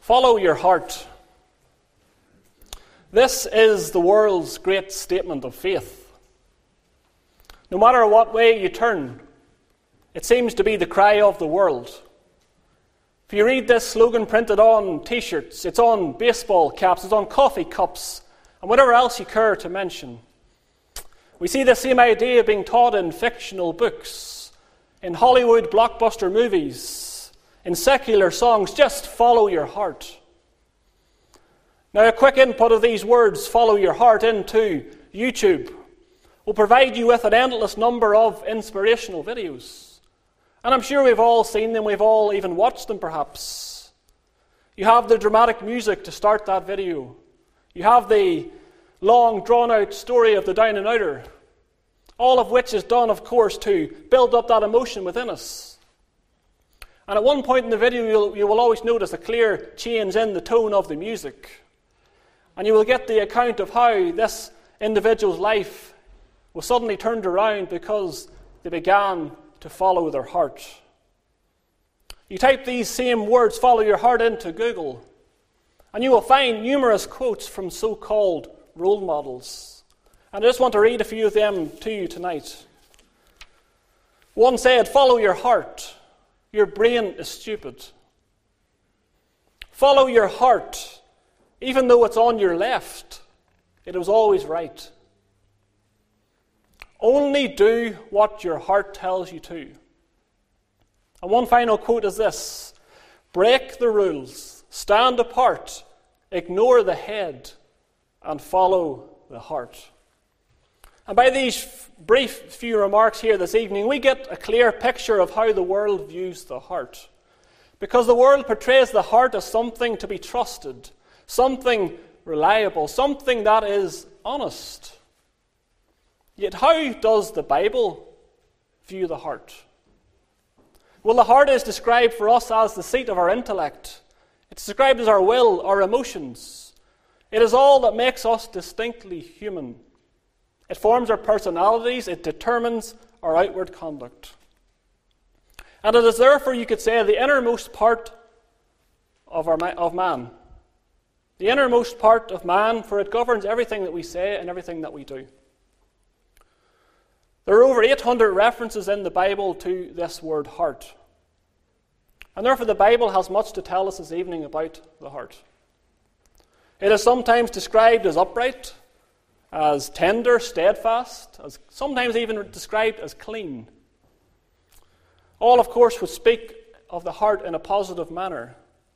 Follow your heart. This is the world's great statement of faith. No matter what way you turn, it seems to be the cry of the world. If you read this slogan printed on t-shirts, it's on baseball caps, it's on coffee cups, and whatever else you care to mention. We see the same idea being taught in fictional books, in Hollywood blockbuster movies, in secular songs. Just follow your heart. Now, a quick input of these words, follow your heart, into YouTube will provide you with an endless number of inspirational videos. And I'm sure we've all seen them, we've all even watched them perhaps. You have the dramatic music to start that video. You have the long, drawn-out story of the down and outer, all of which is done, of course, to build up that emotion within us. And at one point in the video, you will always notice a clear change in the tone of the music. And you will get the account of how this individual's life was suddenly turned around because they began to follow their heart. You type these same words, follow your heart, into Google, and you will find numerous quotes from so-called role models. And I just want to read a few of them to you tonight. One said, follow your heart. Your brain is stupid. Follow your heart. Even though it's on your left, it was always right. Only do what your heart tells you to. And one final quote is this: break the rules, stand apart, ignore the head, and follow the heart. And by these brief few remarks here this evening, we get a clear picture of how the world views the heart. Because the world portrays the heart as something to be trusted, something reliable, something that is honest. Yet how does the Bible view the heart? Well, the heart is described for us as the seat of our intellect. It's described as our will, our emotions. It is all that makes us distinctly human. It forms our personalities, it determines our outward conduct. And it is therefore, you could say, the innermost part of man. The innermost part of man, for it governs everything that we say and everything that we do. There are over 800 references in the Bible to this word heart. And therefore the Bible has much to tell us this evening about the heart. It is sometimes described as upright, as tender, steadfast, as sometimes even described as clean. All, of course, would speak of the heart in a positive manner.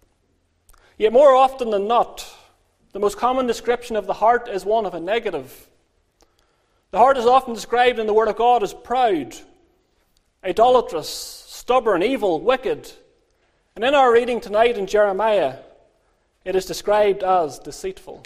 Yet more often than not, the most common description of the heart is one of a negative. The heart is often described in the Word of God as proud, idolatrous, stubborn, evil, wicked. And in our reading tonight in Jeremiah, it is described as deceitful.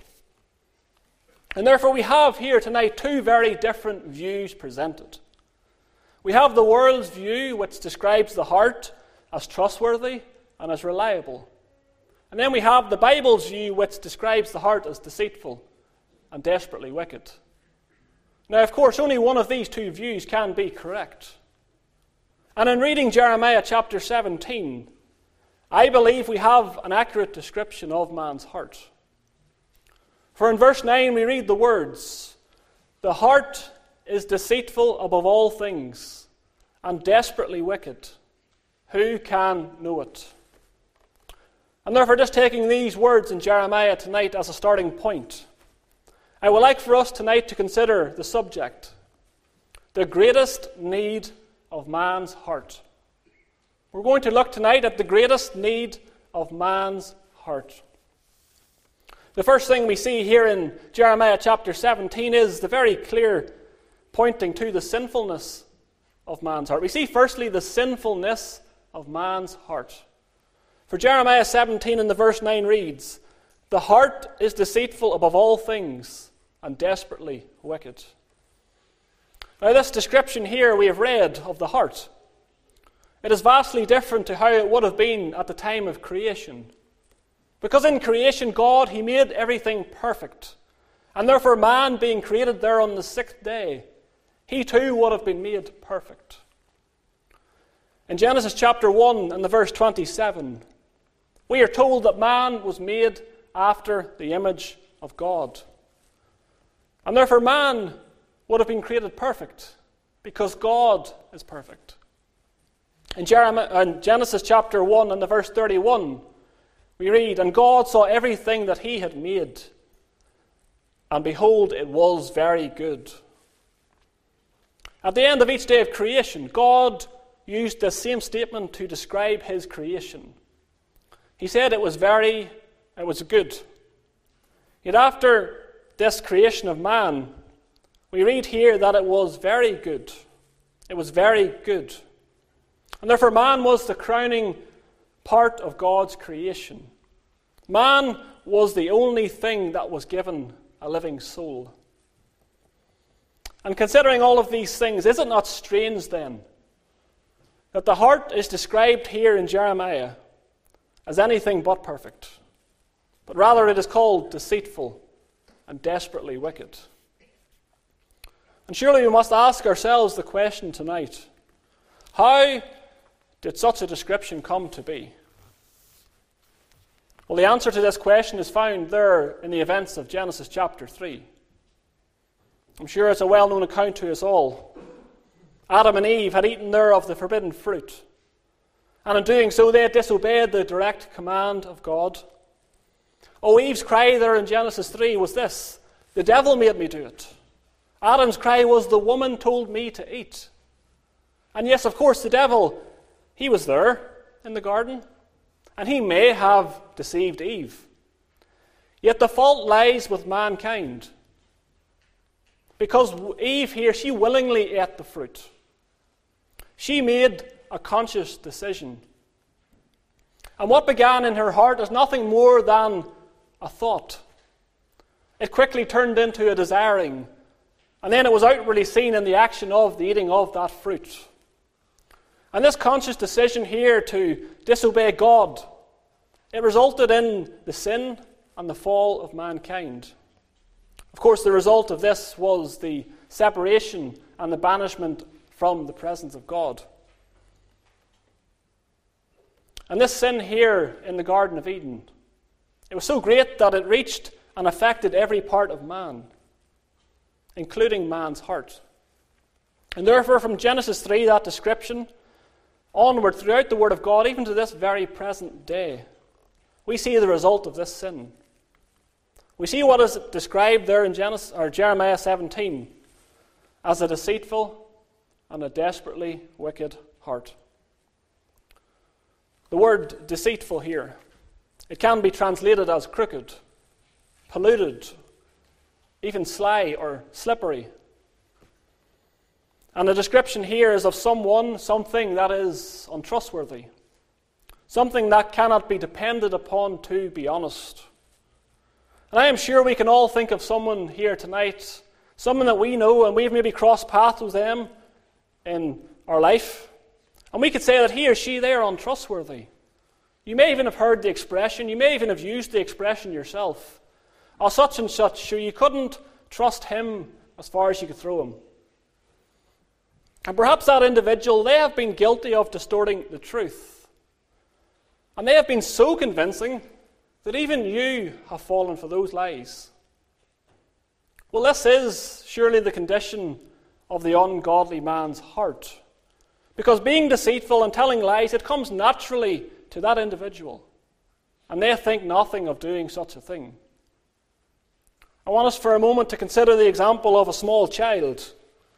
And therefore we have here tonight two very different views presented. We have the world's view, which describes the heart as trustworthy and as reliable. And then we have the Bible's view, which describes the heart as deceitful and desperately wicked. Now, of course, only one of these two views can be correct. And in reading Jeremiah chapter 17, I believe we have an accurate description of man's heart. For in verse 9 we read the words, "The heart is deceitful above all things, and desperately wicked. Who can know it?" And therefore, just taking these words in Jeremiah tonight as a starting point, I would like for us tonight to consider the subject, the greatest need of man's heart. We're going to look tonight at the greatest need of man's heart. The first thing we see here in Jeremiah chapter 17 is the very clear pointing to the sinfulness of man's heart. We see firstly the sinfulness of man's heart. For Jeremiah 17 in the verse 9 reads, "The heart is deceitful above all things and desperately wicked." Now this description here we have read of the heart, it is vastly different to how it would have been at the time of creation. Because in creation, God, He made everything perfect. And therefore, man being created there on the sixth day, he too would have been made perfect. In Genesis chapter 1 and the verse 27, We are told that man was made after the image of God. And therefore man would have been created perfect, because God is perfect. In Genesis chapter 1 and the verse 31, we read, "And God saw everything that he had made, and behold, it was very good." At the end of each day of creation, God used the same statement to describe his creation. He said it was good. Yet after this creation of man, we read here that it was very good. It was very good. And therefore man was the crowning part of God's creation. Man was the only thing that was given a living soul. And considering all of these things, is it not strange then that the heart is described here in Jeremiah as anything but perfect, but rather it is called deceitful and desperately wicked? And surely we must ask ourselves the question tonight, how did such a description come to be? Well, the answer to this question is found there in the events of Genesis chapter 3. I'm sure it's a well-known account to us all. Adam and Eve had eaten there of the forbidden fruit, and in doing so they had disobeyed the direct command of God. Oh, Eve's cry there in Genesis 3 was this: "The devil made me do it." Adam's cry was, "The woman told me to eat." And yes, of course, the devil, he was there in the garden, and he may have deceived Eve. Yet the fault lies with mankind, because Eve here, she willingly ate the fruit. She made a conscious decision. And what began in her heart is nothing more than a thought. It quickly turned into a desiring, and then it was outwardly seen in the action of the eating of that fruit. And this conscious decision here to disobey God, it resulted in the sin and the fall of mankind. Of course, the result of this was the separation and the banishment from the presence of God. And this sin here in the Garden of Eden, it was so great that it reached and affected every part of man, including man's heart. And therefore, from Genesis 3, that description, onward throughout the Word of God, even to this very present day, we see the result of this sin. We see what is described there in Jeremiah 17 as a deceitful and a desperately wicked heart. The word deceitful here, it can be translated as crooked, polluted, even sly or slippery. And the description here is of something that is untrustworthy, something that cannot be depended upon to be honest. And I am sure we can all think of someone here tonight, someone that we know and we've maybe crossed paths with them in our life, and we could say that he or she, they are untrustworthy. You may even have heard the expression, you may even have used the expression yourself. Oh, such and such, sure, you couldn't trust him as far as you could throw him. And perhaps that individual, they have been guilty of distorting the truth. And they have been so convincing that even you have fallen for those lies. Well, this is surely the condition of the ungodly man's heart. Because being deceitful and telling lies, it comes naturally to that individual. And they think nothing of doing such a thing. I want us for a moment to consider the example of a small child.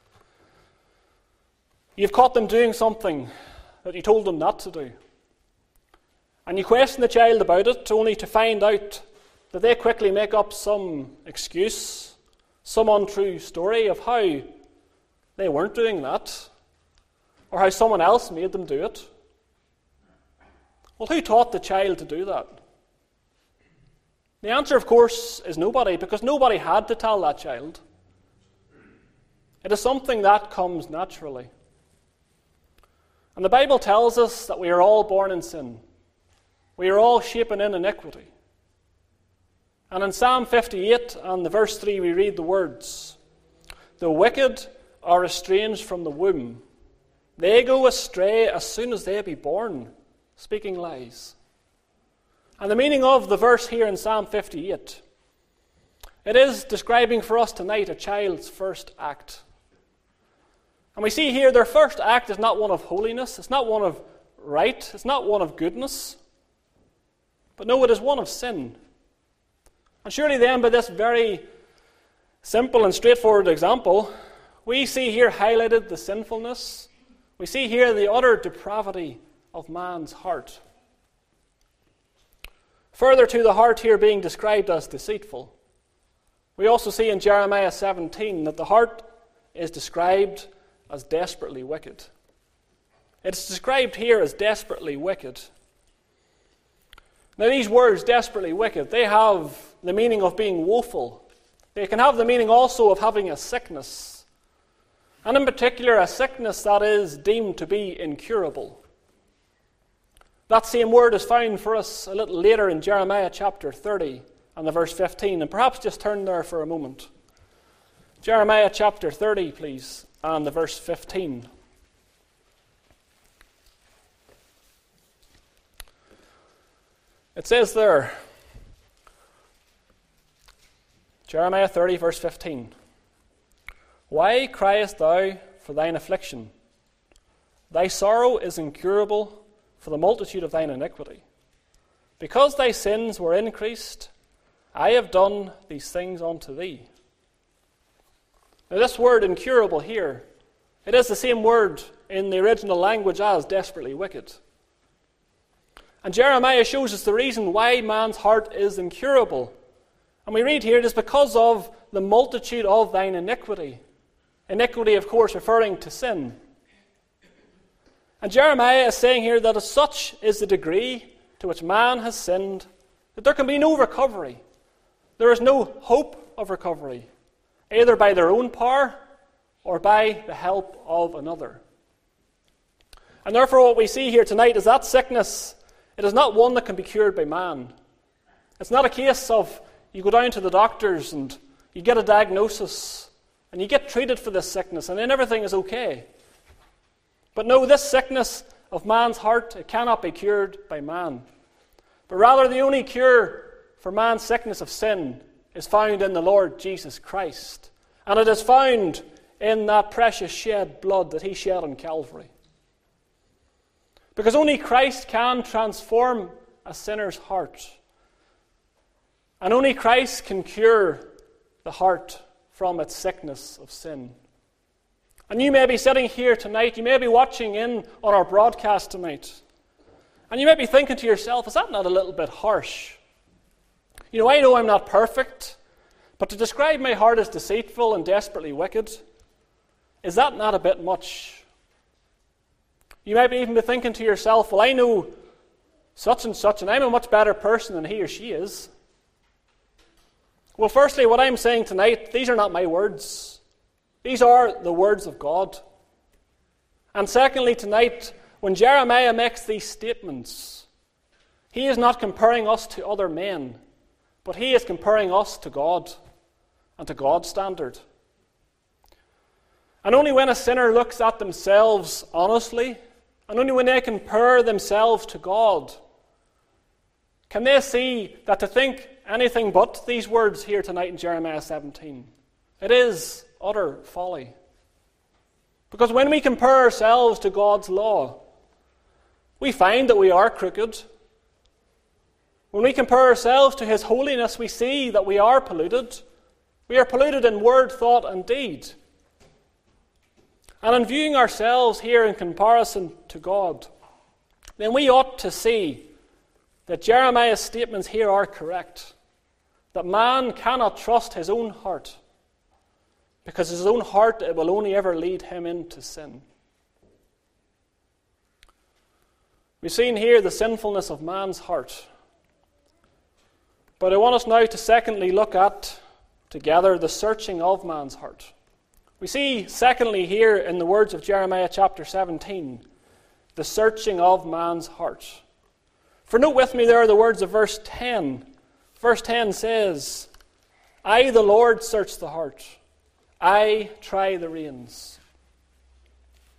You've caught them doing something that you told them not to do. And you question the child about it, only to find out that they quickly make up some excuse, some untrue story of how they weren't doing that, or how someone else made them do it. Well, who taught the child to do that? The answer, of course, is nobody, because nobody had to tell that child. It is something that comes naturally. And the Bible tells us that we are all born in sin. We are all shapen in iniquity. And in Psalm 58 and the verse 3 we read the words, "The wicked are estranged from the womb. They go astray as soon as they be born, speaking lies." And the meaning of the verse here in Psalm 58, it is describing for us tonight a child's first act. And we see here their first act is not one of holiness, it's not one of right, it's not one of goodness, but no, it is one of sin. And surely then, by this very simple and straightforward example, we see here highlighted the sinfulness, we see here the utter depravity of man's heart. Further to the heart here being described as deceitful, we also see in Jeremiah 17 that the heart is described as desperately wicked. It's described here as desperately wicked. Now these words, desperately wicked, they have the meaning of being woeful. They can have the meaning also of having a sickness. And in particular, a sickness that is deemed to be incurable. That same word is found for us a little later in Jeremiah chapter 30 and the verse 15. And perhaps just turn there for a moment. Jeremiah chapter 30, please, and the verse 15. It says there, Jeremiah 30, verse 15, "Why criest thou for thine affliction? Thy sorrow is incurable for the multitude of thine iniquity. Because thy sins were increased, I have done these things unto thee." Now this word incurable here, it is the same word in the original language as desperately wicked. And Jeremiah shows us the reason why man's heart is incurable. And we read here, it is because of the multitude of thine iniquity. Iniquity, of course, referring to sin. And Jeremiah is saying here that as such is the degree to which man has sinned, that there can be no recovery. There is no hope of recovery, either by their own power or by the help of another. And therefore what we see here tonight is that sickness, it is not one that can be cured by man. It's not a case of you go down to the doctors and you get a diagnosis and you get treated for this sickness and then everything is okay. But no, this sickness of man's heart, it cannot be cured by man. But rather the only cure for man's sickness of sin is found in the Lord Jesus Christ. And it is found in that precious shed blood that he shed on Calvary. Because only Christ can transform a sinner's heart. And only Christ can cure the heart from its sickness of sin. And you may be sitting here tonight, you may be watching in on our broadcast tonight, and you may be thinking to yourself, is that not a little bit harsh? You know I'm not perfect, but to describe my heart as deceitful and desperately wicked, is that not a bit much? You might even be thinking to yourself, well, I know such and such, and I'm a much better person than he or she is. Well, firstly, what I'm saying tonight, these are not my words. These are the words of God. And secondly, tonight, when Jeremiah makes these statements, he is not comparing us to other men, but he is comparing us to God and to God's standard. And only when a sinner looks at themselves honestly, and only when they compare themselves to God, can they see that to think anything but these words here tonight in Jeremiah 17, it is utter folly. Because when we compare ourselves to God's law, we find that we are crooked. When we compare ourselves to his holiness, we see that we are polluted. We are polluted in word, thought, and deed. And in viewing ourselves here in comparison to God, then we ought to see that Jeremiah's statements here are correct. That man cannot trust his own heart, because his own heart, it will only ever lead him into sin. We've seen here the sinfulness of man's heart. But I want us now to secondly look at, together, the searching of man's heart. We see, secondly, here in the words of Jeremiah chapter 17, the searching of man's heart. For note with me there the words of verse 10. Verse 10 says, "I, the Lord, search the heart. I try the reins."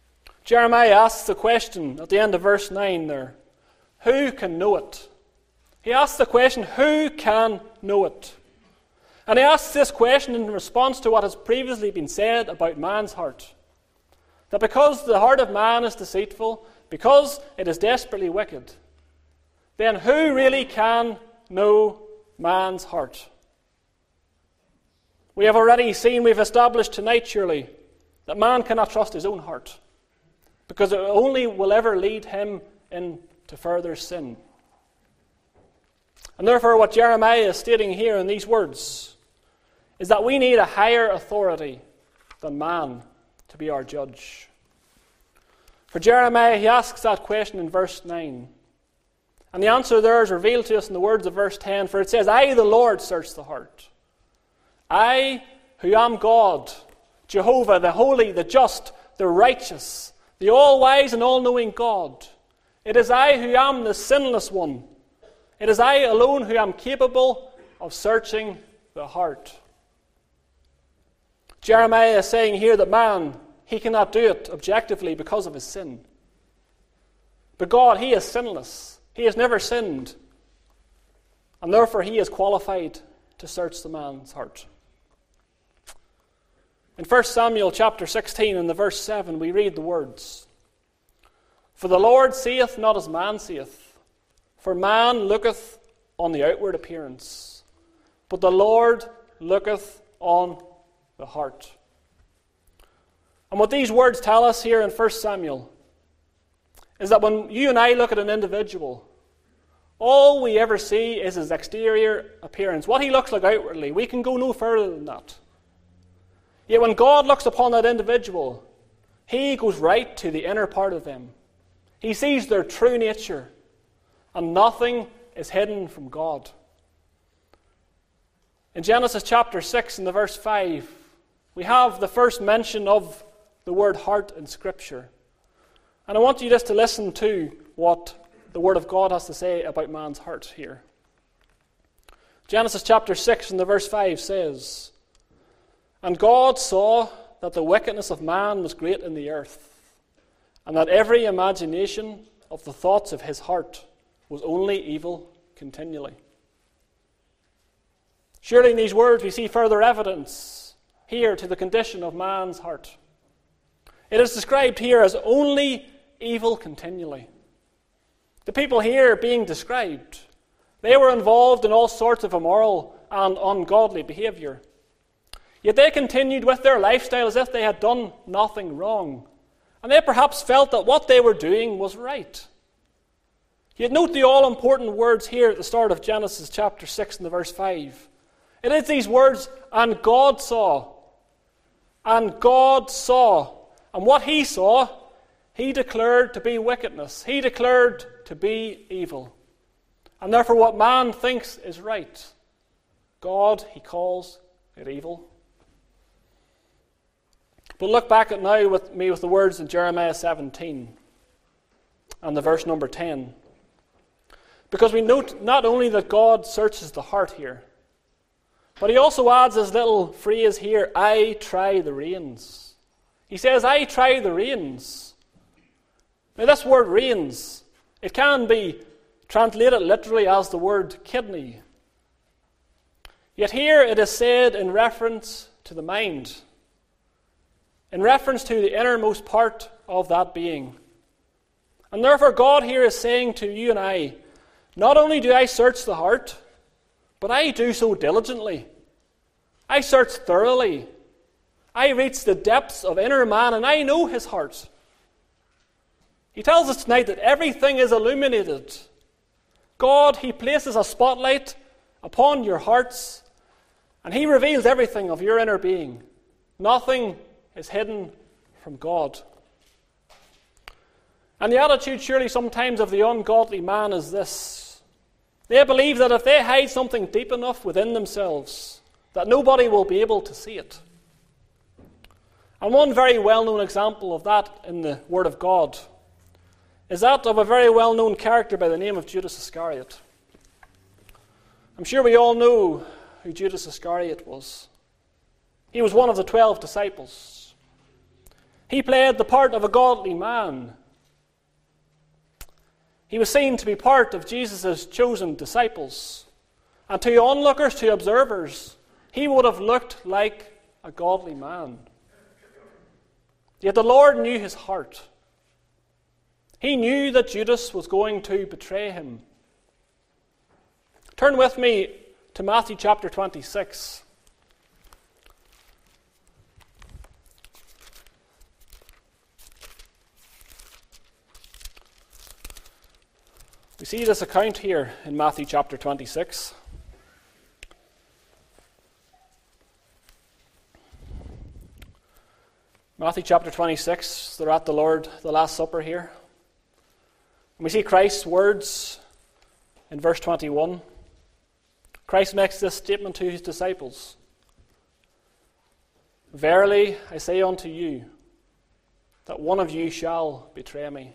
Jeremiah asks the question at the end of verse 9 there, who can know it? He asks the question, who can know it? And he asks this question in response to what has previously been said about man's heart. That because the heart of man is deceitful, because it is desperately wicked, then who really can know man's heart? We have already seen, we've established tonight surely, that man cannot trust his own heart, because it only will ever lead him into further sin. And therefore what Jeremiah is stating here in these words is that we need a higher authority than man to be our judge. For Jeremiah, he asks that question in verse 9. And the answer there is revealed to us in the words of verse 10, for it says, I, the Lord, search the heart. I, who am God, Jehovah, the holy, the just, the righteous, the all-wise and all-knowing God. It is I who am the sinless one. It is I alone who am capable of searching the heart. Jeremiah is saying here that man, he cannot do it objectively because of his sin. But God, he is sinless. He has never sinned. And therefore he is qualified to search the man's heart. In 1 Samuel chapter 16 and the verse 7 we read the words, For the Lord seeth not as man seeth, for man looketh on the outward appearance, but the Lord looketh on the heart. And what these words tell us here in 1 Samuel is that when you and I look at an individual, all we ever see is his exterior appearance, what he looks like outwardly. We can go no further than that. Yet when God looks upon that individual, he goes right to the inner part of them. He sees their true nature, and nothing is hidden from God. In Genesis chapter 6 and the verse 5, we have the first mention of the word heart in Scripture. And I want you just to listen to what the Word of God has to say about man's heart here. Genesis chapter 6 and the verse 5 says, And God saw that the wickedness of man was great in the earth, and that every imagination of the thoughts of his heart was only evil continually. Surely in these words we see further evidence here to the condition of man's heart. It is described here as only evil continually. The people here being described, they were involved in all sorts of immoral and ungodly behavior. Yet they continued with their lifestyle as if they had done nothing wrong. And they perhaps felt that what they were doing was right. Yet note the all-important words here at the start of Genesis chapter 6 and the verse 5. It is these words, and God saw. And God saw. And what he saw, he declared to be wickedness. He declared to be evil. And therefore what man thinks is right, God, he calls it evil. But look back at now with me with the words in Jeremiah 17 and the verse number 10. Because we note not only that God searches the heart here, but he also adds this little phrase here, I try the reins. He says, I try the reins. Now this word reins, it can be translated literally as the word kidney. Yet here it is said in reference to the mind, in reference to the innermost part of that being. And therefore God here is saying to you and I, not only do I search the heart, but I do so diligently. I search thoroughly. I reach the depths of inner man and I know his heart. He tells us tonight that everything is illuminated. God, he places a spotlight upon your hearts and he reveals everything of your inner being. Nothing is hidden from God. And the attitude surely sometimes of the ungodly man is this. They believe that if they hide something deep enough within themselves, that nobody will be able to see it. And one very well-known example of that in the Word of God is that of a very well-known character by the name of Judas Iscariot. I'm sure we all know who Judas Iscariot was. He was one of the 12 disciples. He played the part of a godly man. He was seen to be part of Jesus' chosen disciples. And to onlookers, to observers, he would have looked like a godly man. Yet the Lord knew his heart. He knew that Judas was going to betray him. Turn with me to Matthew chapter 26. We see this account here in Matthew chapter 26. Matthew chapter 26, they're at the Last Supper here. And we see Christ's words in verse 21. Christ makes this statement to his disciples. Verily, I say unto you, that one of you shall betray me.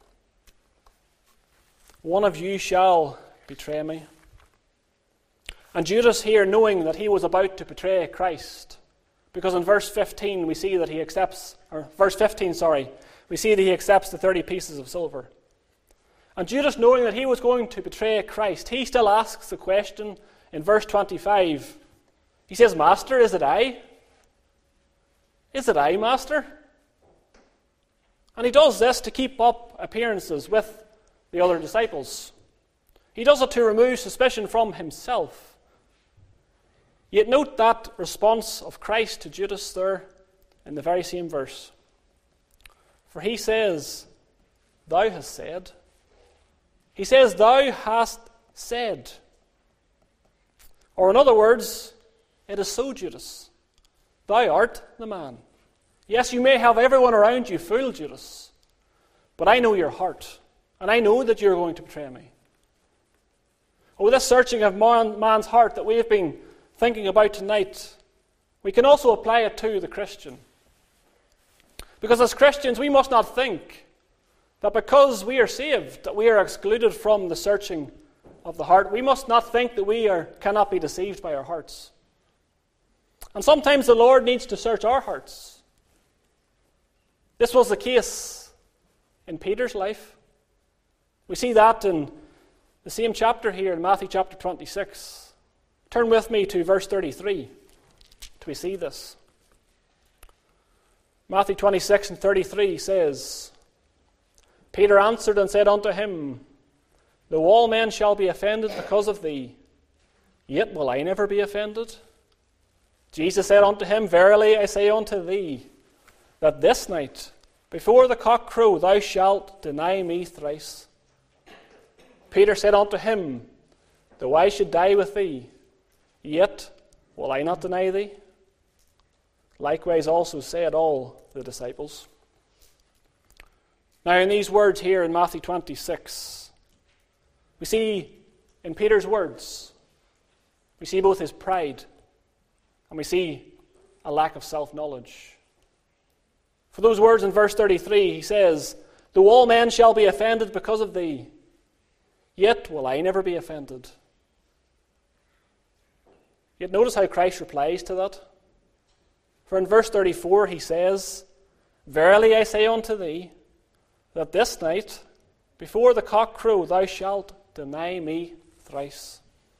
One of you shall betray me. And Judas here, knowing that he was about to betray Christ, because in verse 15 we see that he accepts, we see that he accepts the 30 pieces of silver. And Judas, knowing that he was going to betray Christ, he still asks the question in verse 25. He says, Master, is it I? Is it I, Master? And he does this to keep up appearances with the other disciples. He does it to remove suspicion from himself. Yet note that response of Christ to Judas there in the very same verse. For he says, Thou hast said. He says, Thou hast said. Or in other words, it is so, Judas. Thou art the man. Yes, you may have everyone around you fool, Judas, but I know your heart, and I know that you're going to betray me. Oh, this searching of man's heart that we have been thinking about tonight, we can also apply it to the Christian. Because as Christians, we must not think that because we are saved, that we are excluded from the searching of the heart. We must not think that we cannot be deceived by our hearts. And sometimes the Lord needs to search our hearts. This was the case in Peter's life. We see that in the same chapter here in Matthew chapter 26. Turn with me to verse 33 till we see this. Matthew 26 and 33 says, Peter answered and said unto him, Though all men shall be offended because of thee, yet will I never be offended. Jesus said unto him, Verily I say unto thee, that this night, before the cock crow, thou shalt deny me thrice. Peter said unto him, Though I should die with thee, yet will I not deny thee. Likewise also said all the disciples. Now in these words here in Matthew 26, we see in Peter's words, we see both his pride and we see a lack of self-knowledge. For those words in verse 33, he says, Though all men shall be offended because of thee, yet will I never be offended. Yet notice how Christ replies to that. For in verse 34 he says, Verily I say unto thee, that this night, before the cock crow, thou shalt deny me thrice.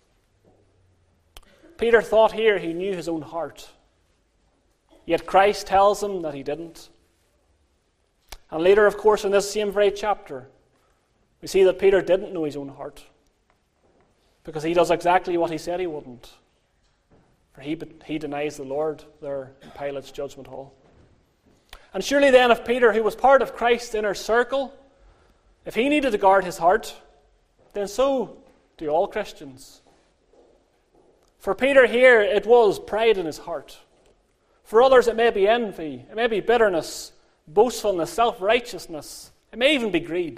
Peter thought here he knew his own heart. Yet Christ tells him that he didn't. And later, of course, in this same very chapter, we see that Peter didn't know his own heart. Because he does exactly what he said he wouldn't. For he denies the Lord there in Pilate's judgment hall. And surely then, if Peter, who was part of Christ's inner circle, if he needed to guard his heart, then so do all Christians. For Peter here, it was pride in his heart. For others, it may be envy, it may be bitterness, boastfulness, self-righteousness. It may even be greed.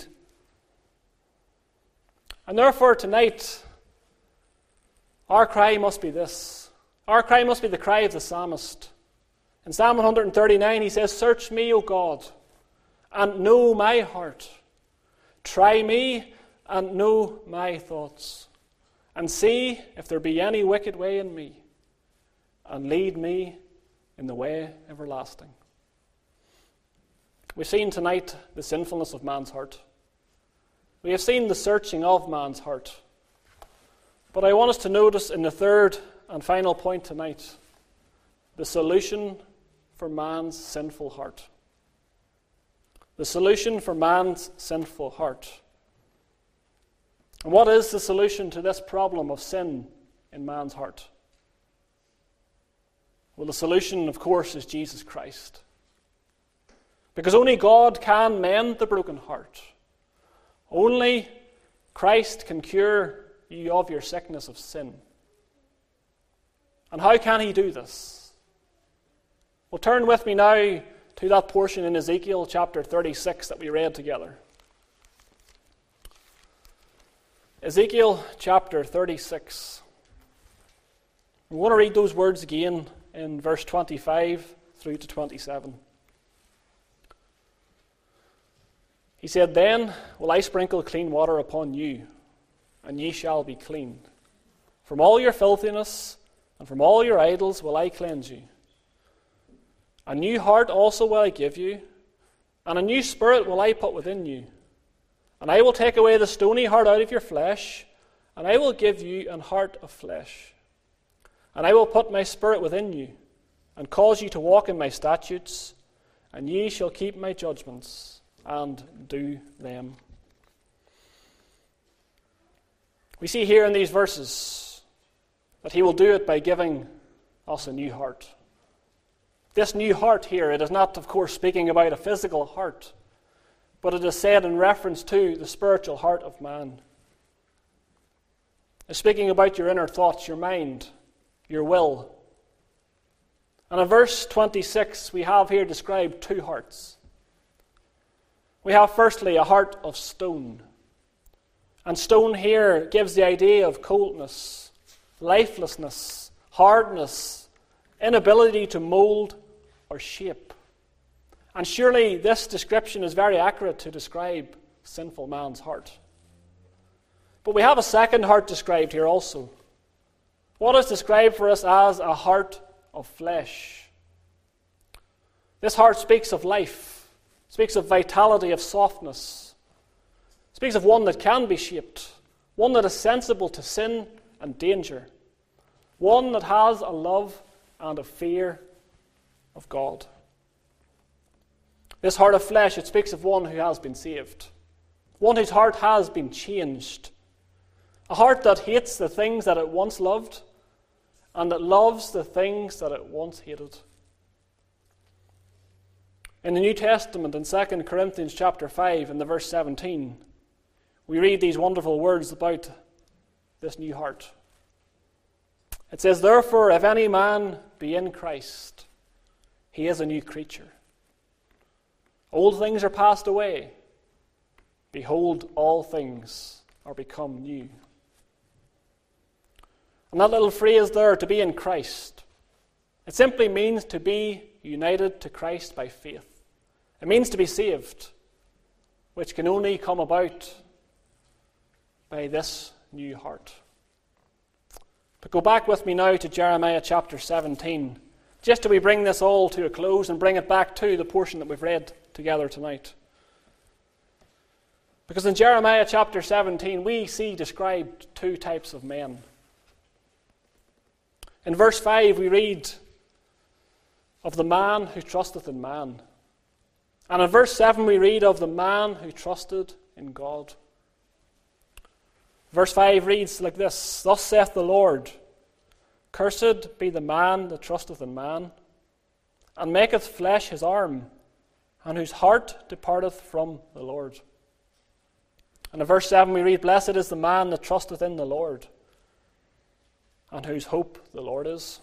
And therefore tonight, our cry must be this. Our cry must be the cry of the psalmist. In Psalm 139 he says, Search me, O God, and know my heart. Try me and know my thoughts. And see if there be any wicked way in me, and lead me in the way everlasting. We've seen tonight the sinfulness of man's heart. We have seen the searching of man's heart. But I want us to notice in the third and final point tonight, the solution for man's sinful heart. The solution for man's sinful heart. And what is the solution to this problem of sin in man's heart? Well, the solution, of course, is Jesus Christ. Because only God can mend the broken heart. Only Christ can cure you of your sickness of sin. And how can he do this? Well, turn with me now to that portion in Ezekiel chapter 36 that we read together. Ezekiel chapter 36. We want to read those words again in verse 25 through to 27. He said, "Then will I sprinkle clean water upon you, and ye shall be clean. From all your filthiness and from all your idols will I cleanse you. A new heart also will I give you, and a new spirit will I put within you. And I will take away the stony heart out of your flesh, and I will give you an heart of flesh. And I will put my spirit within you, and cause you to walk in my statutes, and ye shall keep my judgments, and do them." We see here in these verses that he will do it by giving us a new heart. This new heart here, it is not, of course, speaking about a physical heart, but it is said in reference to the spiritual heart of man. It's speaking about your inner thoughts, your mind, your will. And in verse 26, we have here described two hearts. We have firstly a heart of stone. And stone here gives the idea of coldness, lifelessness, hardness, inability to mold or shape. And surely this description is very accurate to describe sinful man's heart. But we have a second heart described here also. What is described for us as a heart of flesh. This heart speaks of life, speaks of vitality, of softness, speaks of one that can be shaped, one that is sensible to sin and danger, one that has a love and a fear of God. This heart of flesh, it speaks of one who has been saved, one whose heart has been changed, a heart that hates the things that it once loved and that loves the things that it once hated. In the New Testament, in 2 Corinthians chapter 5, in the verse 17, we read these wonderful words about this new heart. It says, "Therefore, if any man be in Christ, he is a new creature. Old things are passed away. Behold, all things are become new." And that little phrase there, to be in Christ, it simply means to be united to Christ by faith. It means to be saved, which can only come about by this new heart. But go back with me now to Jeremiah chapter 17, just till we bring this all to a close and bring it back to the portion that we've read together tonight. Because in Jeremiah chapter 17, we see described two types of men. In verse 5, we read of the man who trusteth in man. And in verse 7, we read of the man who trusted in God. Verse 5 reads like this, "Thus saith the Lord, Cursed be the man that trusteth in man, and maketh flesh his arm, and whose heart departeth from the Lord." And in verse 7 we read, "Blessed is the man that trusteth in the Lord, and whose hope the Lord is."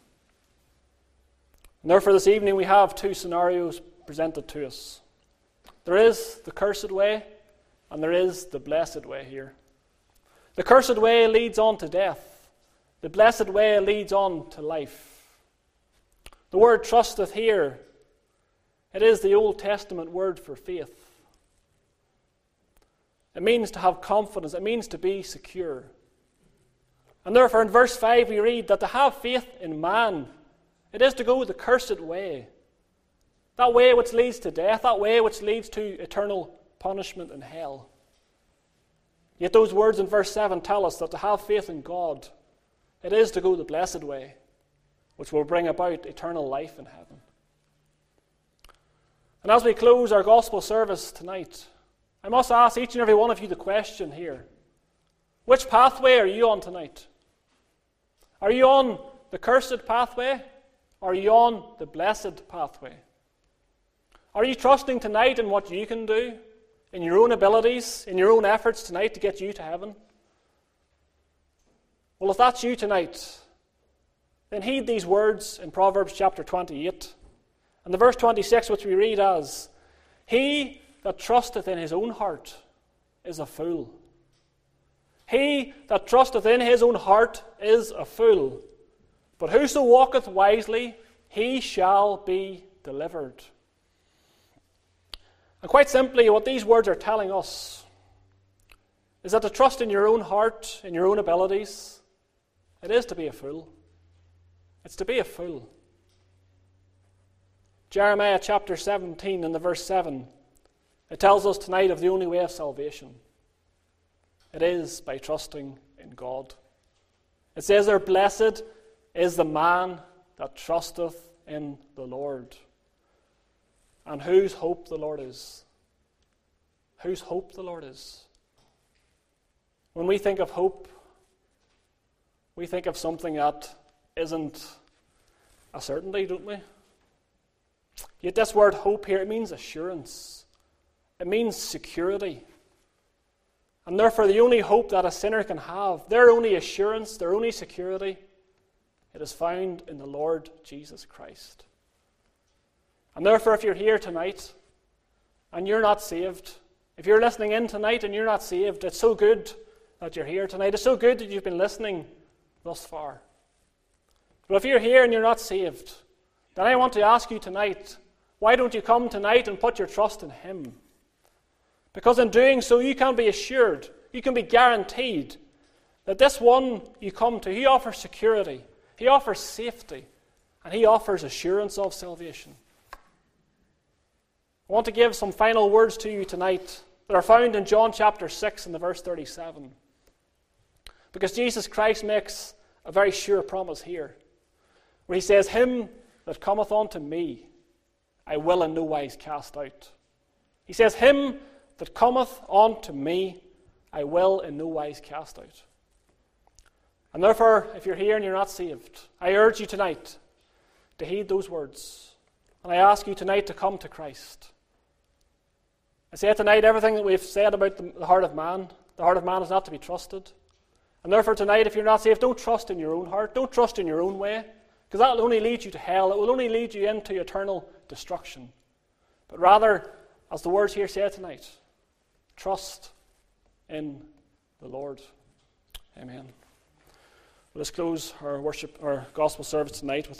And therefore this evening we have two scenarios presented to us. There is the cursed way, and there is the blessed way here. The cursed way leads on to death. The blessed way leads on to life. The word trusteth here, it is the Old Testament word for faith. It means to have confidence. It means to be secure. And therefore in verse 5 we read that to have faith in man, it is to go the cursed way. That way which leads to death, that way which leads to eternal punishment in hell. Yet those words in verse 7 tell us that to have faith in God, it is to go the blessed way, which will bring about eternal life in heaven. And as we close our gospel service tonight, I must ask each and every one of you the question here. Which pathway are you on tonight? Are you on the cursed pathway? Or are you on the blessed pathway? Are you trusting tonight in what you can do, in your own abilities, in your own efforts tonight to get you to heaven? Well, if that's you tonight, then heed these words in Proverbs chapter 28. And the verse 26, which we read as, "He that trusteth in his own heart is a fool. He that trusteth in his own heart is a fool. But whoso walketh wisely, he shall be delivered." And quite simply, what these words are telling us is that to trust in your own heart, in your own abilities, it is to be a fool. It's to be a fool. Jeremiah chapter 17 and the verse 7, it tells us tonight of the only way of salvation. It is by trusting in God. It says there, "Blessed is the man that trusteth in the Lord, and whose hope the Lord is." Whose hope the Lord is. When we think of hope, we think of something that isn't a certainty, don't we? Yet this word hope here, it means assurance. It means security. And therefore the only hope that a sinner can have, their only assurance, their only security, it is found in the Lord Jesus Christ. And therefore if you're here tonight and you're not saved, if you're listening in tonight and you're not saved, it's so good that you're here tonight. It's so good that you've been listening thus far. But if you're here and you're not saved, then I want to ask you tonight, why don't you come tonight and put your trust in Him? Because in doing so, you can be assured, you can be guaranteed that this one you come to, He offers security, He offers safety, and He offers assurance of salvation. I want to give some final words to you tonight that are found in John chapter 6 and the verse 37. Because Jesus Christ makes a very sure promise here, where He says, "Him that cometh unto me, I will in no wise cast out." He says, "Him that cometh unto me, I will in no wise cast out." And therefore, if you're here and you're not saved, I urge you tonight to heed those words. And I ask you tonight to come to Christ. I say tonight, everything that we've said about the heart of man is not to be trusted. And therefore tonight, if you're not saved, don't trust in your own heart. Don't trust in your own way, because that will only lead you to hell. It will only lead you into eternal destruction. But rather, as the words here say tonight, trust in the Lord. Amen. Let's close our gospel service tonight with